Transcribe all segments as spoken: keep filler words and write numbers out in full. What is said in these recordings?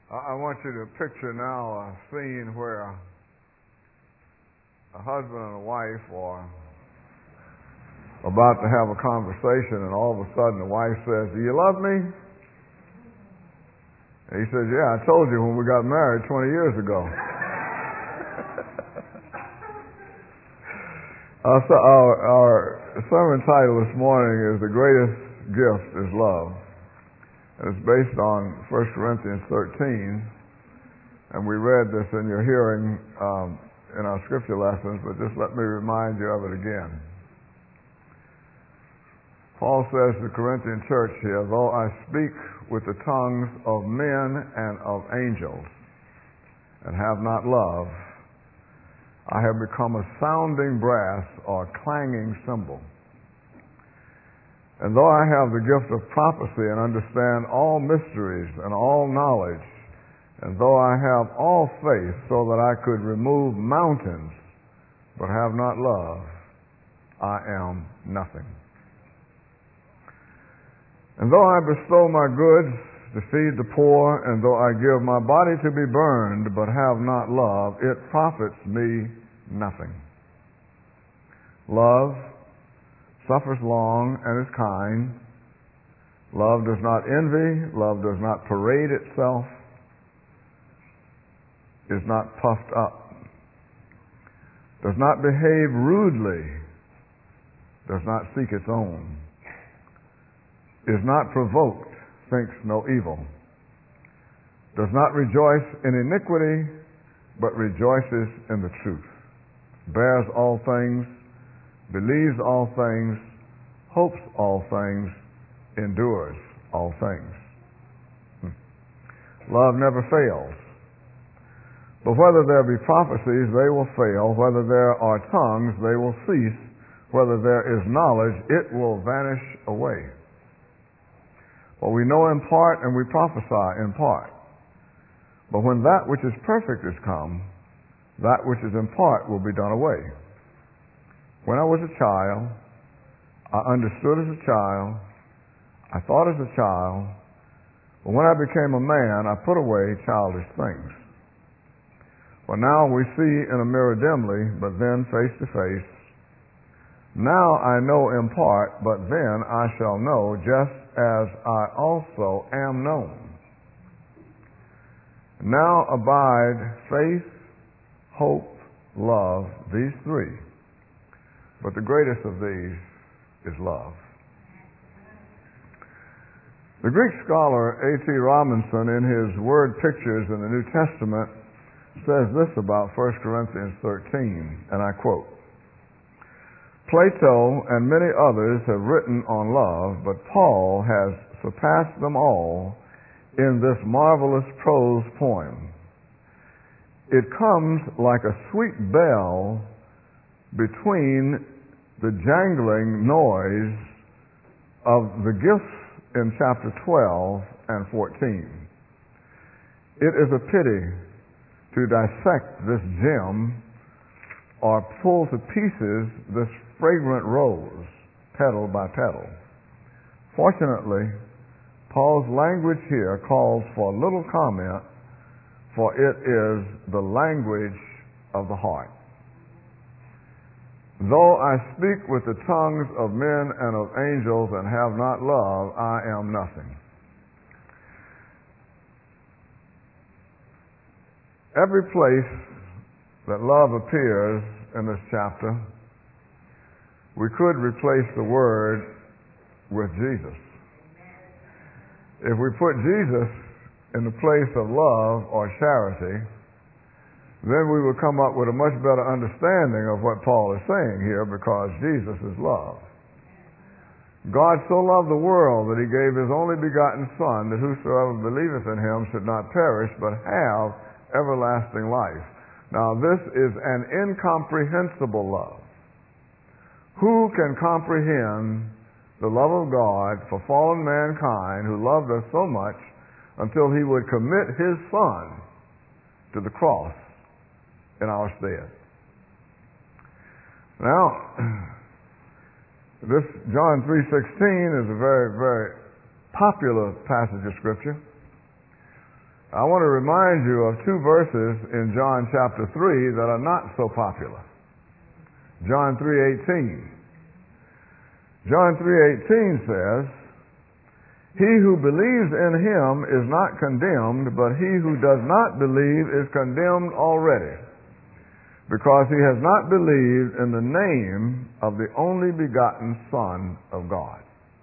I want you to picture now a scene where a husband and a wife are about to have a conversation, and all of a sudden the wife says, "Do you love me?" And he says, "Yeah, I told you when we got married twenty years ago." our, our, our sermon title this morning is "The Greatest Gift is Love." It's based on First Corinthians thirteen, and we read this in your hearing um, in our scripture lessons, but just let me remind you of it again. Paul says to the Corinthian church here, "Though I speak with the tongues of men and of angels, and have not love, I have become a sounding brass or clanging cymbal. And though I have the gift of prophecy and understand all mysteries and all knowledge, and though I have all faith so that I could remove mountains, but have not love, I am nothing. And though I bestow my goods to feed the poor, and though I give my body to be burned, but have not love, it profits me nothing. Love suffers long and is kind. Love does not envy. Love does not parade itself, is not puffed up, does not behave rudely, does not seek its own, is not provoked, thinks no evil, does not rejoice in iniquity, but rejoices in the truth, bears all things, believes all things, hopes all things, endures all things. Hmm. Love never fails. But whether there be prophecies, they will fail. Whether there are tongues, they will cease. Whether there is knowledge, it will vanish away. For we know in part and we prophesy in part. But when that which is perfect is come, that which is in part will be done away. When I was a child, I understood as a child, I thought as a child, but when I became a man, I put away childish things. For now we see in a mirror dimly, but then face to face. Now I know in part, but then I shall know just as I also am known. Now abide faith, hope, love, these three. But the greatest of these is love. The Greek scholar A T Robinson, in his word pictures in the New Testament, says this about First Corinthians thirteen, and I quote, "Plato and many others have written on love, but Paul has surpassed them all in this marvelous prose poem. It comes like a sweet bell between the jangling noise of the gifts in chapter twelve and fourteen. It is a pity to dissect this gem or pull to pieces this fragrant rose, petal by petal. Fortunately, Paul's language here calls for little comment, for it is the language of the heart. Though I speak with the tongues of men and of angels and have not love, I am nothing." Every place that love appears in this chapter, we could replace the word with Jesus. If we put Jesus in the place of love or charity, then we would come up with a much better understanding of what Paul is saying here, because Jesus is love. God so loved the world that he gave his only begotten Son, that whosoever believeth in him should not perish, but have everlasting life. Now this is an incomprehensible love. Who can comprehend the love of God for fallen mankind, who loved us so much until he would commit his Son to the cross in our stead? Now, this John three sixteen is a very, very popular passage of Scripture. I want to remind you of two verses in John chapter three that are not so popular. John three eighteen. John three eighteen says, "He who believes in him is not condemned, but he who does not believe is condemned already, because he has not believed in the name of the only begotten Son of God."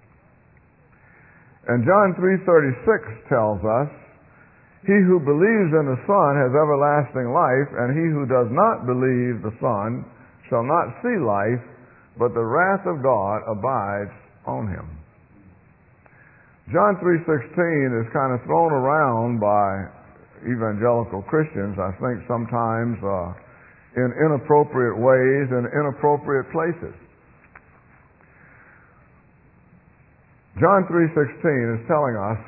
And John three thirty-six tells us, "He who believes in the Son has everlasting life, and he who does not believe the Son shall not see life, but the wrath of God abides on him." John three sixteen is kind of thrown around by evangelical Christians, I think sometimes uh, in inappropriate ways and inappropriate places. John three sixteen is telling us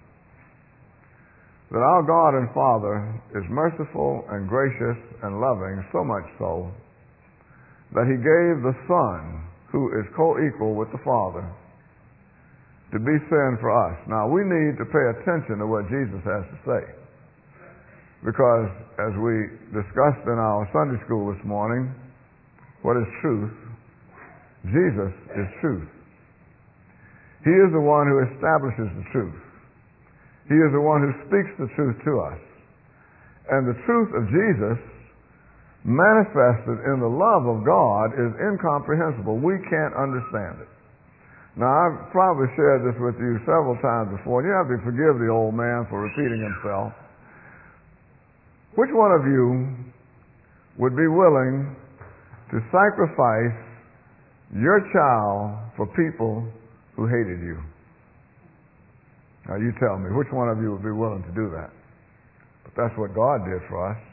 that our God and Father is merciful and gracious and loving, so much so that He gave the Son, who is co-equal with the Father, to be sin for us. Now, we need to pay attention to what Jesus has to say, because as we discussed in our Sunday school this morning, what is truth? Jesus is truth. He is the one who establishes the truth. He is the one who speaks the truth to us. And the truth of Jesus, manifested in the love of God, is incomprehensible. We can't understand it. Now, I've probably shared this with you several times before, and you have to forgive the old man for repeating himself. Which one of you would be willing to sacrifice your child for people who hated you? Now you tell me, which one of you would be willing to do that? But that's what God did for us.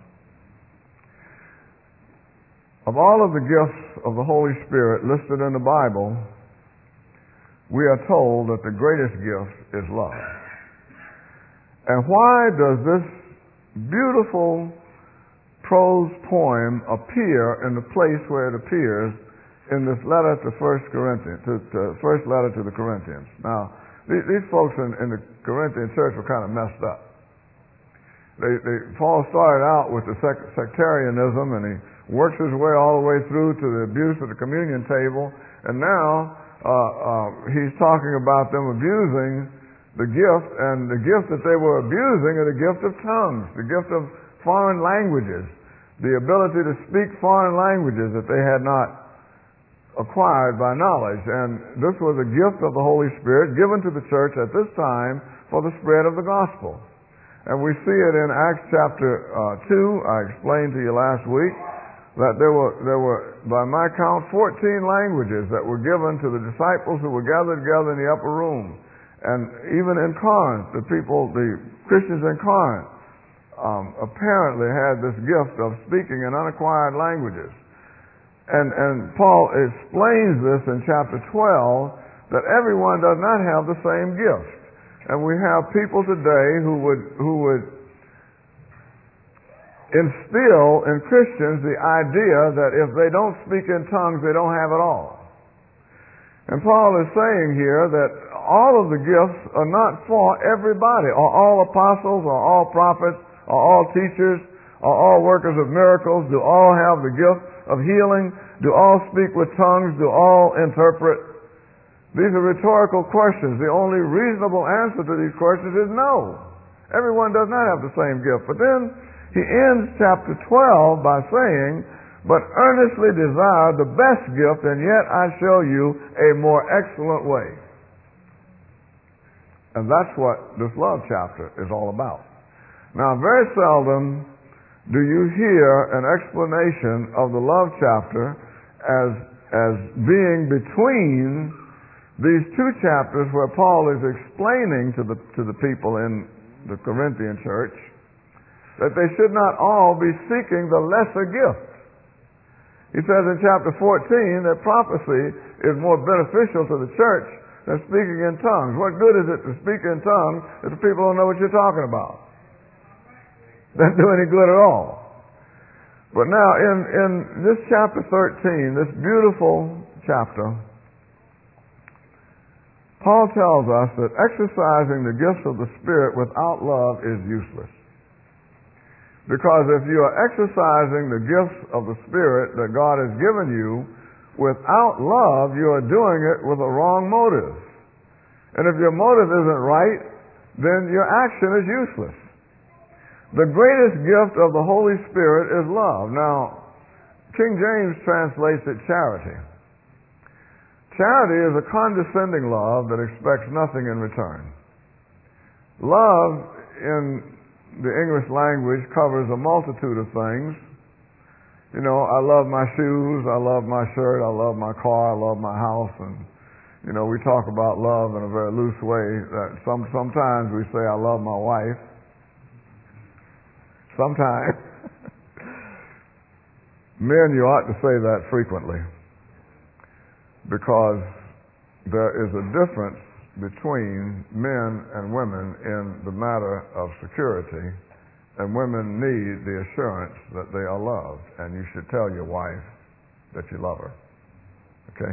Of all of the gifts of the Holy Spirit listed in the Bible, we are told that the greatest gift is love. And why does this beautiful prose poem appear in the place where it appears in this letter to First Corinthians, to, to first letter to the Corinthians? Now, these, these folks in, in the Corinthian church were kind of messed up. They, they, Paul started out with the sec, sectarianism, and he works his way all the way through to the abuse of the communion table, and now uh, uh, he's talking about them abusing the gift, and the gift that they were abusing is the gift of tongues, the gift of foreign languages, the ability to speak foreign languages that they had not acquired by knowledge. And this was a gift of the Holy Spirit given to the church at this time for the spread of the gospel. And we see it in Acts chapter uh, two. I explained to you last week that there were, there were, by my count, fourteen languages that were given to the disciples who were gathered together in the upper room. And even in Corinth, the people, the Christians in Corinth, um, apparently had this gift of speaking in unacquired languages. And, and Paul explains this in chapter twelve, that everyone does not have the same gift. And we have people today who would, who would instill in Christians the idea that if they don't speak in tongues, they don't have it all. And Paul is saying here that all of the gifts are not for everybody. Are all apostles, are all prophets, are all teachers, are all workers of miracles? Do all have the gift of healing? Do all speak with tongues? Do all interpret? These are rhetorical questions. The only reasonable answer to these questions is no. Everyone does not have the same gift. But then he ends chapter twelve by saying, "But earnestly desire the best gift, and yet I show you a more excellent way." And that's what this love chapter is all about. Now, very seldom do you hear an explanation of the love chapter as, as being between these two chapters where Paul is explaining to the, to the people in the Corinthian church that they should not all be seeking the lesser gift. He says in chapter fourteen that prophecy is more beneficial to the church than speaking in tongues. What good is it to speak in tongues if the people don't know what you're talking about? Doesn't do any good at all. But now in, in this chapter thirteen, this beautiful chapter, Paul tells us that exercising the gifts of the Spirit without love is useless. Because if you are exercising the gifts of the Spirit that God has given you without love, you are doing it with a wrong motive. And if your motive isn't right, then your action is useless. The greatest gift of the Holy Spirit is love. Now, King James translates it charity. Charity is a condescending love that expects nothing in return. Love in the English language covers a multitude of things. You know, I love my shoes, I love my shirt, I love my car, I love my house, and you know, we talk about love in a very loose way. That some sometimes we say I love my wife. Sometimes. Men, you ought to say that frequently, because there is a difference between men and women in the matter of security, and women need the assurance that they are loved, and you should tell your wife that you love her. Okay?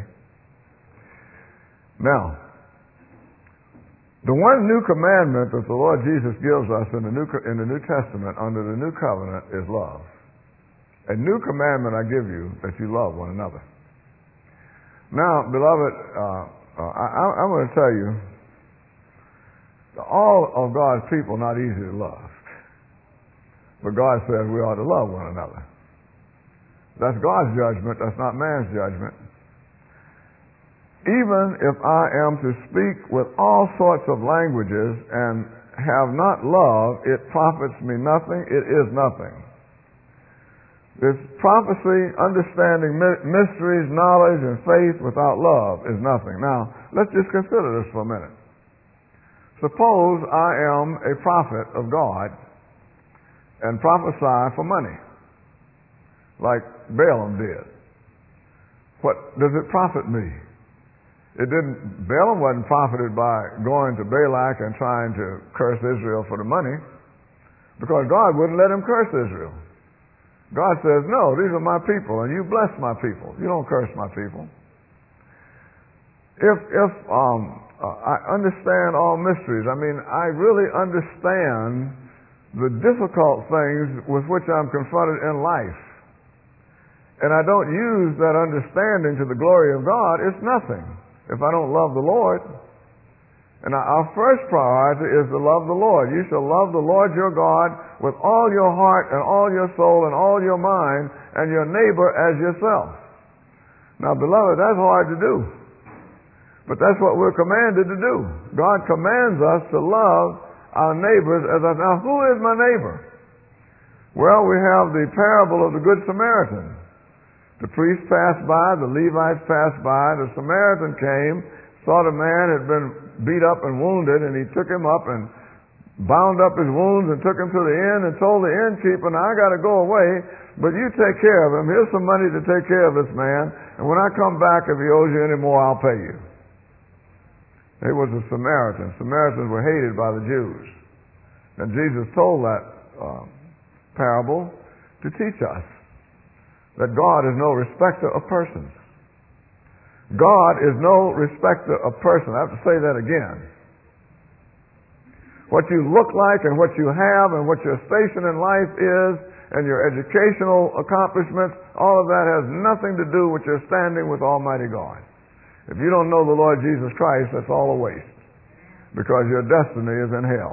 Now, the one new commandment that the Lord Jesus gives us in the New, in the New Testament under the New Covenant is love. A new commandment I give you, that you love one another. Now, beloved, uh, Uh, I, I'm going to tell you, all of God's people not easy to love. But God says we ought to love one another. That's God's judgment. That's not man's judgment. Even if I am to speak with all sorts of languages and have not love, it profits me nothing. It is nothing. This prophecy, understanding mysteries, knowledge, and faith without love is nothing. Now, let's just consider this for a minute. Suppose I am a prophet of God and prophesy for money, like Balaam did. What does it profit me? It didn't. Balaam wasn't profited by going to Balak and trying to curse Israel for the money, because God wouldn't let him curse Israel. God says, no, these are my people, and you bless my people. You don't curse my people. If if um, uh, I understand all mysteries, I mean, I really understand the difficult things with which I'm confronted in life, and I don't use that understanding to the glory of God, it's nothing if I don't love the Lord. And our first priority is to love the Lord. You shall love the Lord your God with all your heart and all your soul and all your mind, and your neighbor as yourself. Now, beloved, that's hard to do. But that's what we're commanded to do. God commands us to love our neighbors as us. Now, who is my neighbor? Well, we have the parable of the Good Samaritan. The priest passed by, the Levites passed by, the Samaritan came, saw the man had been beat up and wounded, and he took him up and bound up his wounds and took him to the inn and told the innkeeper, now I got to go away, but you take care of him. Here's some money to take care of this man, and when I come back, if he owes you any more, I'll pay you. He was a Samaritan. Samaritans were hated by the Jews. And Jesus told that uh, parable to teach us that God is no respecter of persons. God is no respecter of persons. I have to say that again. What you look like and what you have and what your station in life is and your educational accomplishments, all of that has nothing to do with your standing with Almighty God. If you don't know the Lord Jesus Christ, that's all a waste, because your destiny is in hell.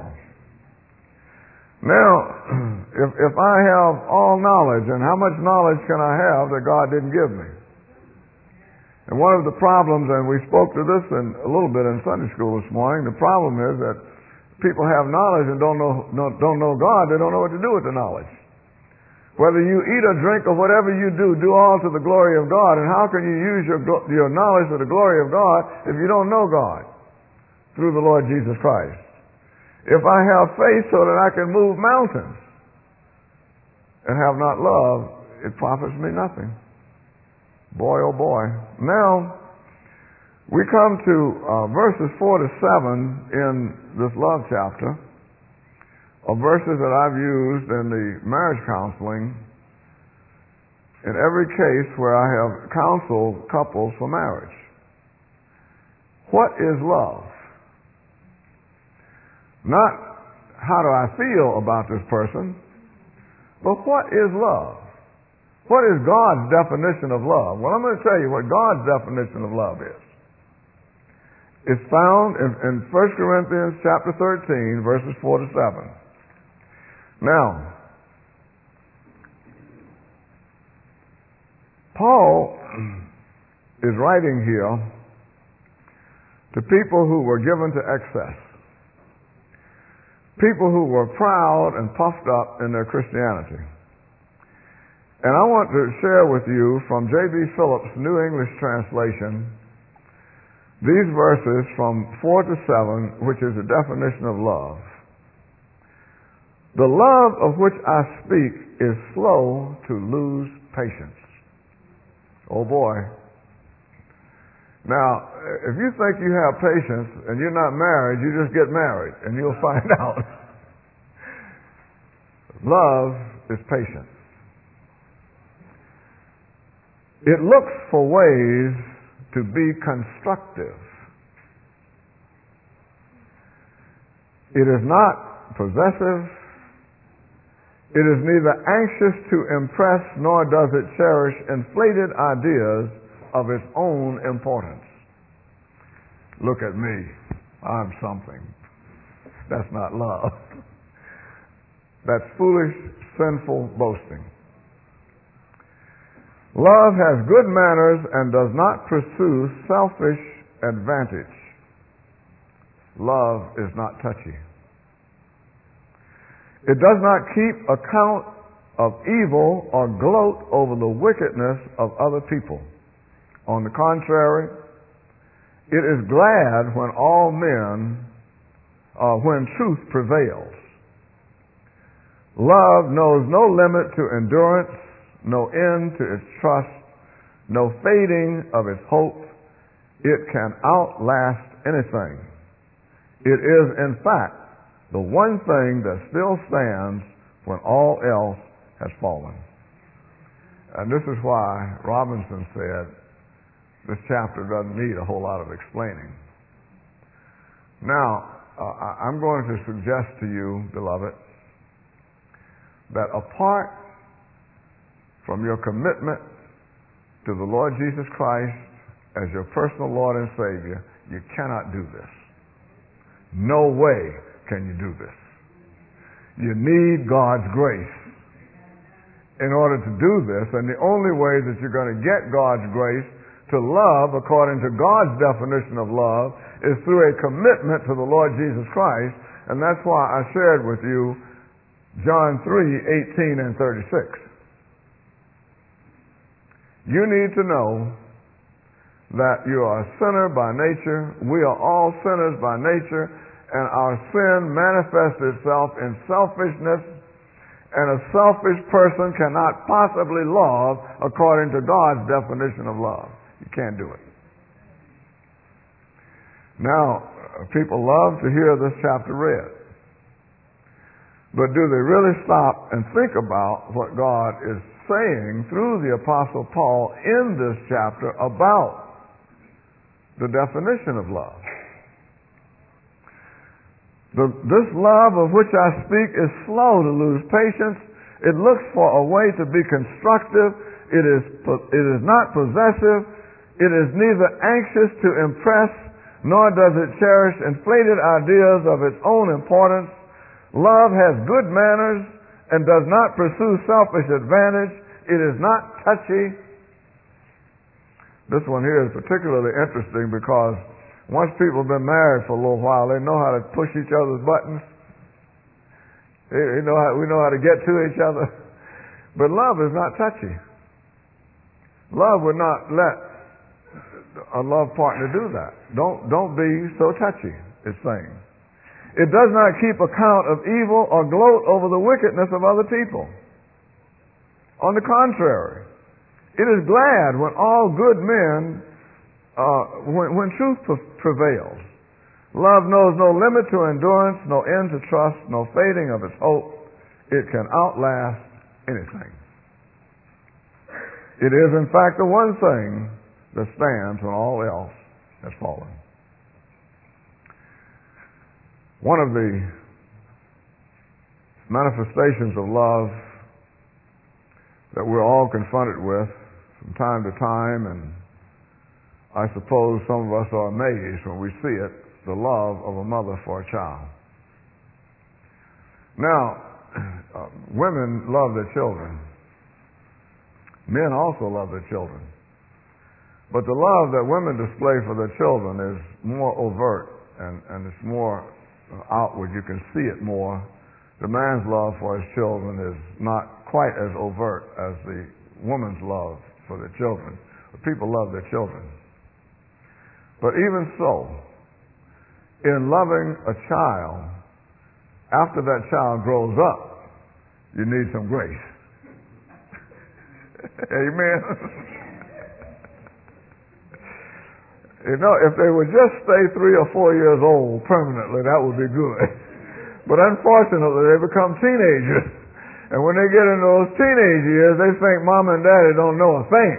Now, if, if I have all knowledge, and how much knowledge can I have that God didn't give me? And one of the problems, and we spoke to this in, a little bit in Sunday school this morning, the problem is that people have knowledge and don't know, don't know God. They don't know what to do with the knowledge. Whether you eat or drink or whatever you do, do all to the glory of God. And how can you use your, your knowledge to the glory of God if you don't know God through the Lord Jesus Christ? If I have faith so that I can move mountains and have not love, it profits me nothing. Boy, oh boy. Now, we come to uh, verses four to seven in this love chapter, of verses that I've used in the marriage counseling in every case where I have counseled couples for marriage. What is love? Not how do I feel about this person, But what is love? What is God's definition of love? Well, I'm going to tell you what God's definition of love is. It's found in, in First Corinthians chapter thirteen, verses four to seven. Now, Paul is writing here to people who were given to excess, people who were proud and puffed up in their Christianity. And I want to share with you from J B Phillips' New English Translation these verses from four to seven, which is a definition of love. The love of which I speak is slow to lose patience. Oh boy. Now, if you think you have patience and you're not married, you just get married and you'll find out. Love is patient. It looks for ways to be constructive. It is not possessive. It is neither anxious to impress nor does it cherish inflated ideas of its own importance. Look at me. I'm something. That's not love. That's foolish, sinful boasting. Love has good manners and does not pursue selfish advantage. Love is not touchy. It does not keep account of evil or gloat over the wickedness of other people. On the contrary, it is glad when all men, uh, when truth prevails. Love knows no limit to endurance, no end to its trust, no fading of its hope. It can outlast anything. It is, in fact, the one thing that still stands when all else has fallen. And this is why Robinson said this chapter doesn't need a whole lot of explaining. Now, uh, I'm going to suggest to you, beloved, that apart from your commitment to the Lord Jesus Christ as your personal Lord and Savior, you cannot do this. No way can you do this. You need God's grace in order to do this, and the only way that you're going to get God's grace to love according to God's definition of love is through a commitment to the Lord Jesus Christ, and that's why I shared with you John three, eighteen and thirty-six. You need to know that you are a sinner by nature. We are all sinners by nature, and our sin manifests itself in selfishness, and a selfish person cannot possibly love according to God's definition of love. You can't do it. Now, people love to hear this chapter read, but do they really stop and think about what God is saying through the Apostle Paul in this chapter about the definition of love? The, this love of which I speak is slow to lose patience. It looks for a way to be constructive. It is, it is not possessive. It is neither anxious to impress, nor does it cherish inflated ideas of its own importance. Love has good manners and does not pursue selfish advantage. It is not touchy. This one here is particularly interesting because once people have been married for a little while, they know how to push each other's buttons. They know how, we know how to get to each other. But love is not touchy. Love would not let a love partner do that. Don't, don't be so touchy, it's saying. It does not keep account of evil or gloat over the wickedness of other people. On the contrary, it is glad when all good men, uh, when, when truth prevails. Love knows no limit to endurance, no end to trust, no fading of its hope. It can outlast anything. It is, in fact, the one thing that stands when all else has fallen. One of the manifestations of love that we're all confronted with from time to time, and I suppose some of us are amazed when we see it, the love of a mother for a child. Now, uh, women love their children. Men also love their children. But the love that women display for their children is more overt, and, and it's more outward. You can see it more. The man's love for his children is not quite as overt as the woman's love for their children. But people love their children. But even so, in loving a child, after that child grows up, you need some grace. Amen. You know, if they would just stay three or four years old permanently, that would be good. But unfortunately, they become teenagers. And when they get into those teenage years, they think mama and daddy don't know a thing.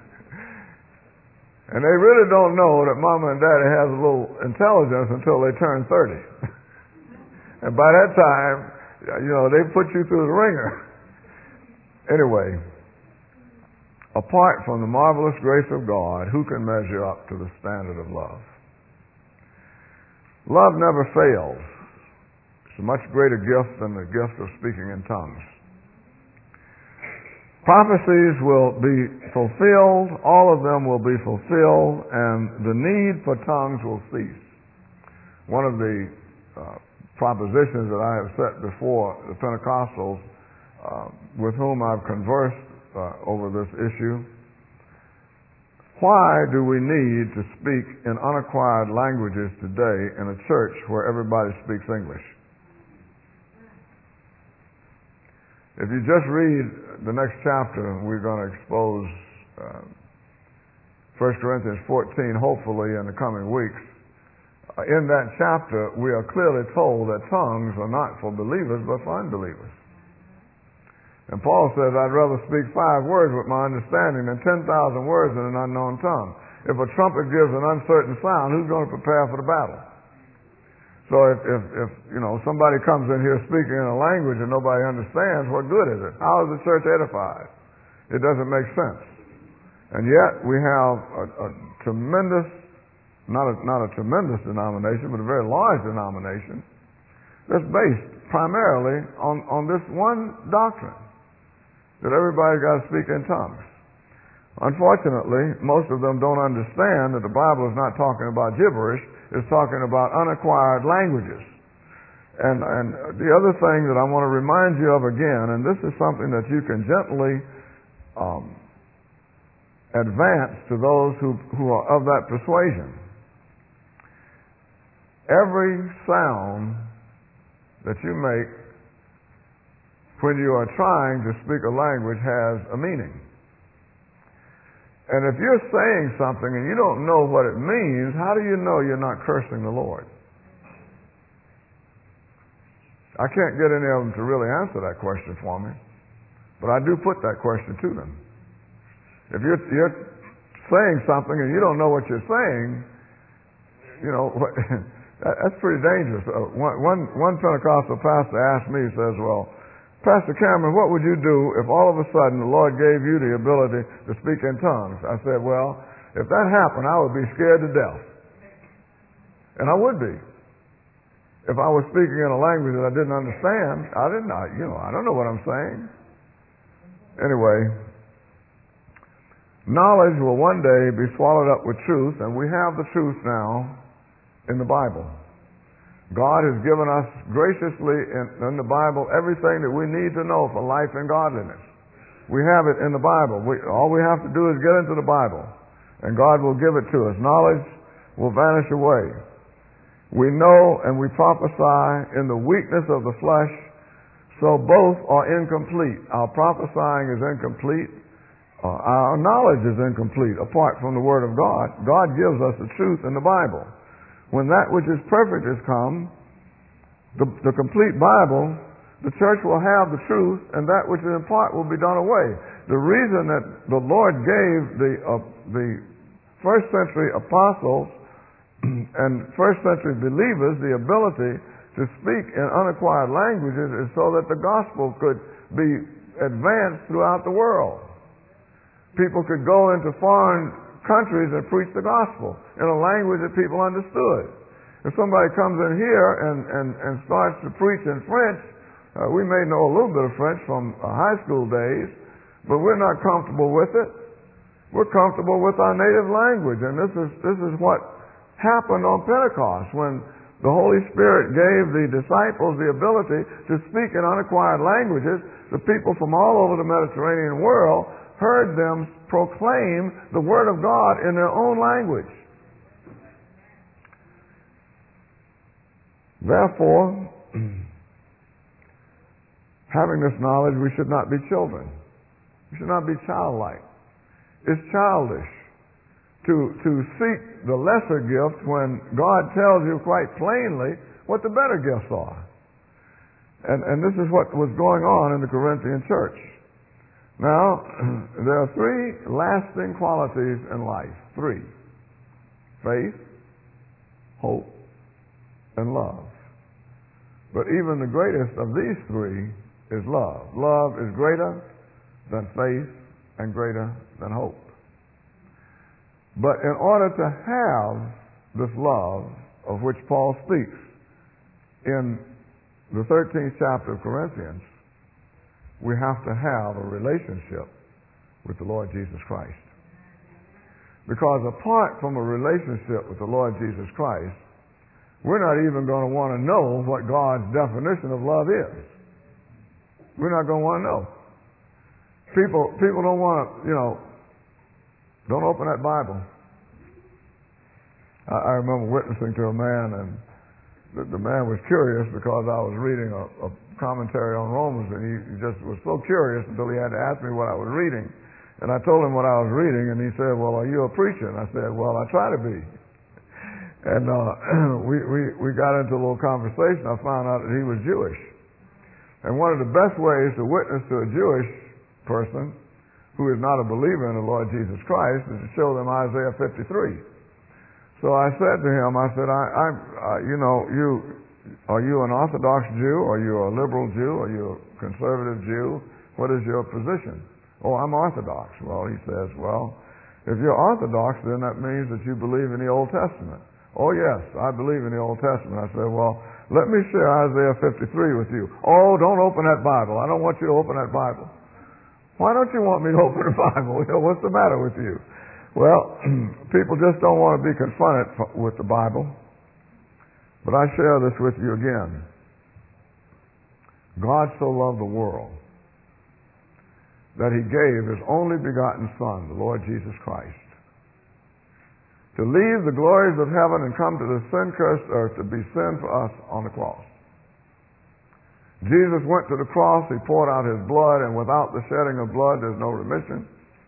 And they really don't know that mama and daddy has a little intelligence until they turn thirty. And by that time, you know, they put you through the ringer. Anyway, apart from the marvelous grace of God, who can measure up to the standard of love? Love never fails. It's a much greater gift than the gift of speaking in tongues. Prophecies will be fulfilled, all of them will be fulfilled, and the need for tongues will cease. One of the uh, propositions that I have set before the Pentecostals uh, with whom I've conversed uh, over this issue, why do we need to speak in unacquired languages today in a church where everybody speaks English? If you just read the next chapter, we're going to expose uh, First Corinthians fourteen, hopefully in the coming weeks. Uh, in that chapter, we are clearly told that tongues are not for believers, but for unbelievers. And Paul says, I'd rather speak five words with my understanding than ten thousand words in an unknown tongue. If a trumpet gives an uncertain sound, who's going to prepare for the battle? So if, if, if, you know, somebody comes in here speaking in a language and nobody understands, what good is it? How is the church edified? It doesn't make sense. And yet we have a, a tremendous, not a, not a tremendous denomination, but a very large denomination that's based primarily on, on this one doctrine, that everybody's got to speak in tongues. Unfortunately, most of them don't understand that the Bible is not talking about gibberish. It's talking about unacquired languages. And, and the other thing that I want to remind you of again, and this is something that you can gently um, advance to those who, who are of that persuasion. Every sound that you make when you are trying to speak a language has a meaning. And if you're saying something and you don't know what it means, how do you know you're not cursing the Lord? I can't get any of them to really answer that question for me, but I do put that question to them. If you're, you're saying something and you don't know what you're saying, you know, that's pretty dangerous. Uh, one, one, one Pentecostal pastor asked me, he says, well, Pastor Cameron, what would you do if all of a sudden the Lord gave you the ability to speak in tongues? I said, well, if that happened, I would be scared to death. And I would be. If I was speaking in a language that I didn't understand, I didn't, I, you know, I don't know what I'm saying. Anyway, knowledge will one day be swallowed up with truth, and we have the truth now in the Bible. God has given us graciously in, in the Bible everything that we need to know for life and godliness. We have it in the Bible. We, all we have to do is get into the Bible, and God will give it to us. Knowledge will vanish away. We know and we prophesy in the weakness of the flesh, so both are incomplete. Our prophesying is incomplete. Uh, our knowledge is incomplete apart from the Word of God. God gives us the truth in the Bible. When that which is perfect has come, the, the complete Bible, the church will have the truth, and that which is in part will be done away. The reason that the Lord gave the, uh, the first century apostles and first century believers the ability to speak in unacquired languages is so that the gospel could be advanced throughout the world. People could go into foreign countries and preach the gospel in a language that people understood. If somebody comes in here and, and, and starts to preach in French, uh, we may know a little bit of French from uh, high school days, but we're not comfortable with it. We're comfortable with our native language, and this is this is what happened on Pentecost when the Holy Spirit gave the disciples the ability to speak in unacquired languages. The people from all over the Mediterranean world heard them proclaim the Word of God in their own language. Therefore, having this knowledge, we should not be children. We should not be childlike. It's childish to, to seek the lesser gift when God tells you quite plainly what the better gifts are. And, and this is what was going on in the Corinthian church. Now, there are three lasting qualities in life. Three. Faith, hope, and love. But even the greatest of these three is love. Love is greater than faith and greater than hope. But in order to have this love of which Paul speaks in the thirteenth chapter of Corinthians, we have to have a relationship with the Lord Jesus Christ. Because apart from a relationship with the Lord Jesus Christ, we're not even going to want to know what God's definition of love is. We're not going to want to know. People, people don't want to, you know, don't open that Bible. I, I remember witnessing to a man, and the, the man was curious because I was reading a, a commentary on Romans, and he, he just was so curious until he had to ask me what I was reading. And I told him what I was reading, and he said, "Well, are you a preacher?" And I said, "Well, I try to be." And uh, we, we, we got into a little conversation. I found out that he was Jewish. And one of the best ways to witness to a Jewish person who is not a believer in the Lord Jesus Christ is to show them Isaiah fifty-three. So I said to him, I said, I, I, uh, you know, you, are you an Orthodox Jew? Are you a liberal Jew? Are you a conservative Jew? What is your position? Oh, I'm Orthodox. Well, he says, well, if you're Orthodox, then that means that you believe in the Old Testament. Oh, yes, I believe in the Old Testament. I said, well, let me share Isaiah fifty-three with you. Oh, don't open that Bible. I don't want you to open that Bible. Why don't you want me to open the Bible? What's the matter with you? Well, people just don't want to be confronted with the Bible. But I share this with you again. God so loved the world that He gave His only begotten Son, the Lord Jesus Christ, to leave the glories of heaven and come to the sin-cursed earth to be sin for us on the cross. Jesus went to the cross, He poured out His blood, and without the shedding of blood there's no remission.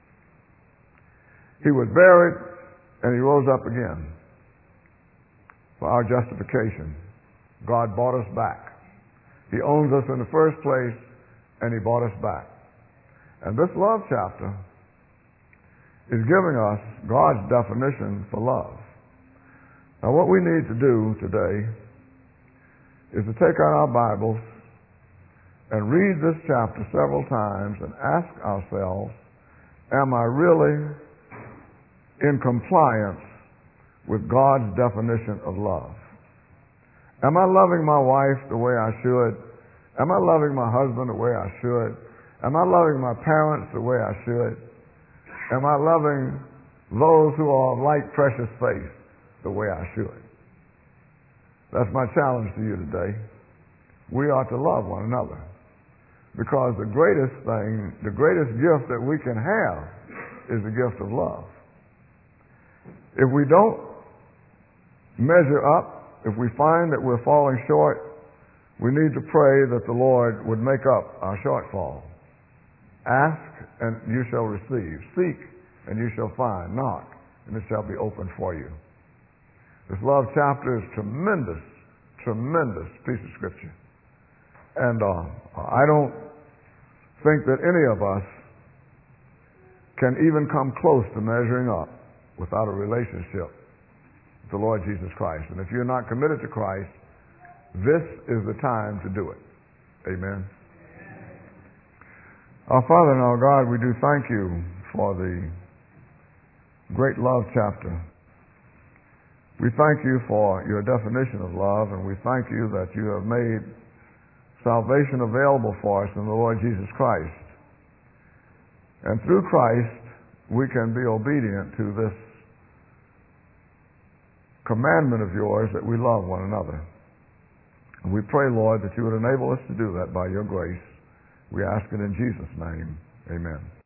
He was buried, and He rose up again for our justification. God bought us back. He owns us in the first place, and He bought us back. And this love chapter is giving us God's definition for love. Now, what we need to do today is to take out our Bibles and read this chapter several times and ask ourselves, am I really in compliance with God's definition of love? Am I loving my wife the way I should? Am I loving my husband the way I should? Am I loving my parents the way I should? Am I loving those who are of like precious faith the way I should? That's my challenge to you today. We ought to love one another, because the greatest thing, the greatest gift that we can have is the gift of love. If we don't measure up, if we find that we're falling short, we need to pray that the Lord would make up our shortfall. Ask, and you shall receive. Seek, and you shall find. Knock, and it shall be opened for you. This love chapter is tremendous, tremendous piece of Scripture. And uh, I don't think that any of us can even come close to measuring up without a relationship with the Lord Jesus Christ. And if you're not committed to Christ, this is the time to do it. Amen. Our Father and our God, we do thank you for the great love chapter. We thank you for your definition of love, and we thank you that you have made salvation available for us in the Lord Jesus Christ. And through Christ, we can be obedient to this commandment of yours that we love one another. And we pray, Lord, that you would enable us to do that by your grace. We ask it in Jesus' name. Amen.